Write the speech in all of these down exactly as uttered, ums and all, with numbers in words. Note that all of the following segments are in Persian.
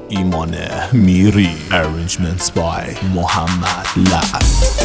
ایمان میری. Arrangements by محمد لعب.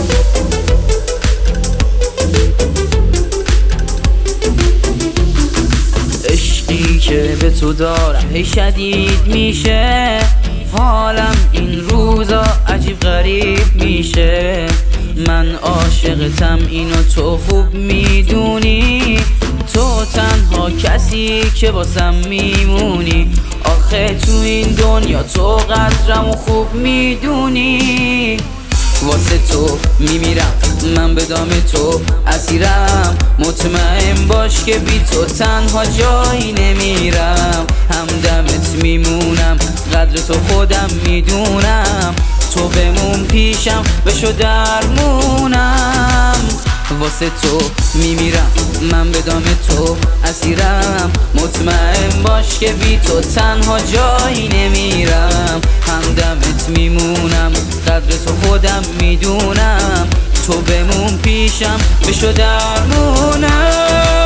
عشقی که به تو دارم هی شدید میشه، حالم این روزا عجیب غریب میشه. من عاشقتم اینو تو خوب میدونی، تو تنها کسی که واسم میمونی. آخه تو این دنیا تو قدرمو خوب میدونی. واسه تو میمیرم من به دام تو اسیرم، مطمئن باش که بی تو تنها جایی نمیرم. همدمت میمونم قدر تو خودم میدونم، تو بمون پیشم بشو درمونم. واسه تو میمیرم من به دام تو اسیرم، مطمئن باش که بی تو تنها جایی نمیرم. همدمت میمونم قدر تو خودم میدونم، تو بمون پیشم بشو درمونم.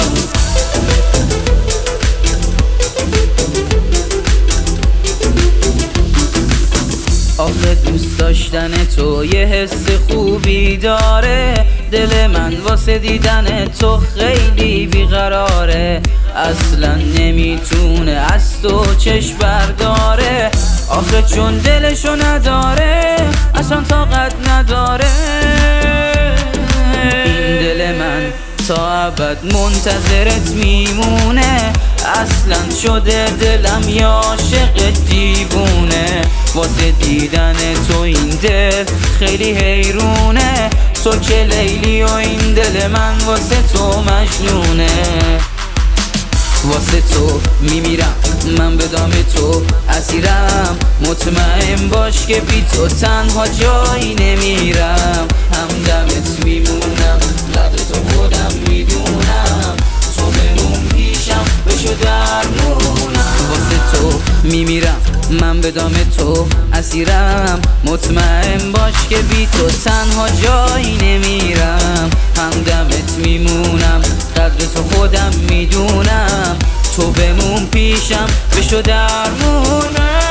آخه دوست داشتن تو یه حس خوبی داره، دل من واسه دیدن تو خیلی بیقراره. اصلا نمیتونه از تو چشم برداره، آخه چون دلشو نداره اصلا طاقت نداره. این دل من تا ابد منتظرت میمونه، اصلا شده دلم یا عاشق دیوونه. واسه دیدن تو این دل خیلی حیرونه، تو که لیلی و این دل من واسه تو مجنونه. واسه تو میمیرم من به دام تو اسیرم، مطمئن باش که بی تو تنها جایی نمیرم. همدمت میمونم قدر تو خودم میدونم، تو بمون پیشم بشو درمونم. واسه تو میمیرم من به دام تو اسیرم، مطمئن باش که بی تو تنها جایی نمیرم. همدمت میمونم قدر تو خودم میدونم، تو بمون پیشم بشو درمونم.